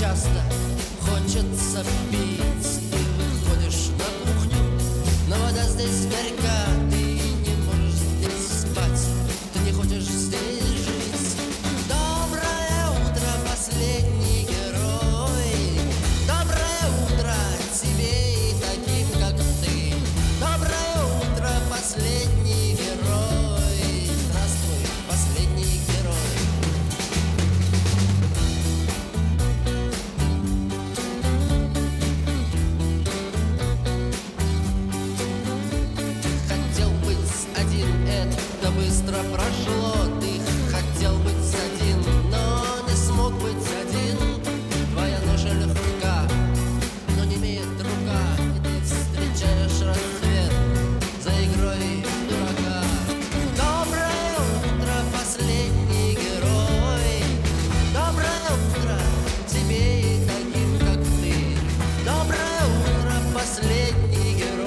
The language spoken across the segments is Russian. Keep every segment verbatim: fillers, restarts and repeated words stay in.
часто хочется пить. Ты выходишь на кухню, но вода здесь горька. Ты не можешь здесь спать, ты не хочешь здесь жить. Доброе утро, последний герой. Доброе утро тебе и таким, как ты. Доброе утро, последний герой. Здравствуй, последний герой. Это быстро прошло. Ты хотел быть один, но не смог быть один. Твоя ноша легка, но не имеет рука. И ты встречаешь рассвет за игрой в дурака. Доброе утро, последний герой. Доброе утро тебе и таким, как ты. Доброе утро, последний герой.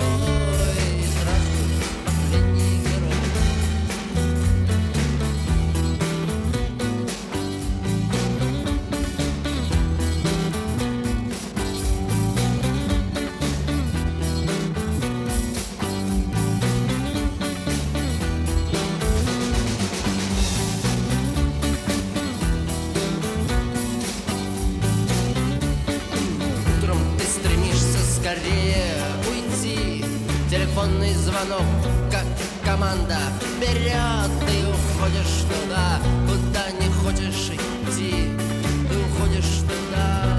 Скорее уйти. Телефонный звонок, как команда, вперед. Ты уходишь туда, куда не хочешь идти. Ты уходишь туда.